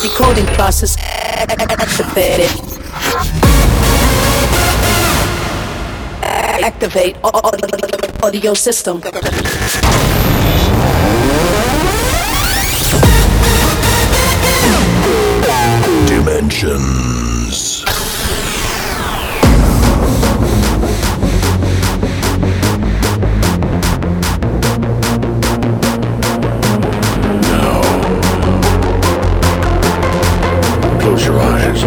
Decoding process activated. Activate audio system. Dimensions. Now, close your eyes.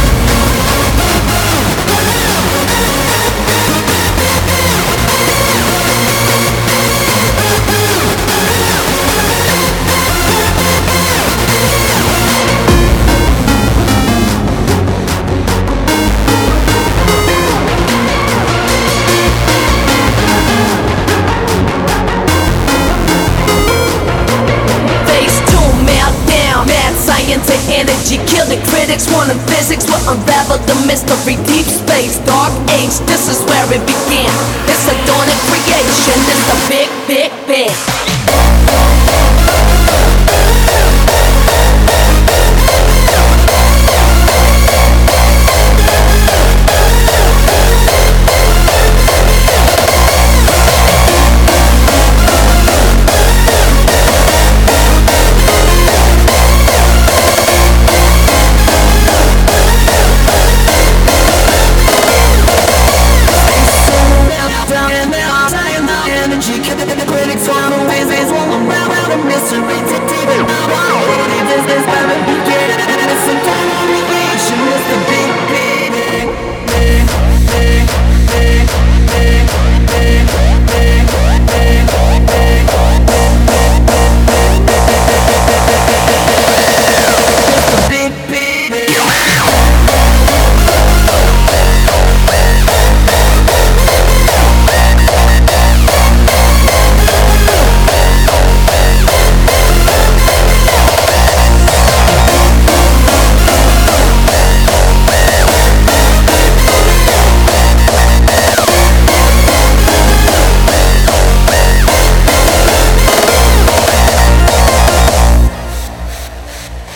To energy, kill the critics, quantum physics will unravel the mystery, deep space, dark age, this is where it began. It's a dawn of creation, it's the big, big bang.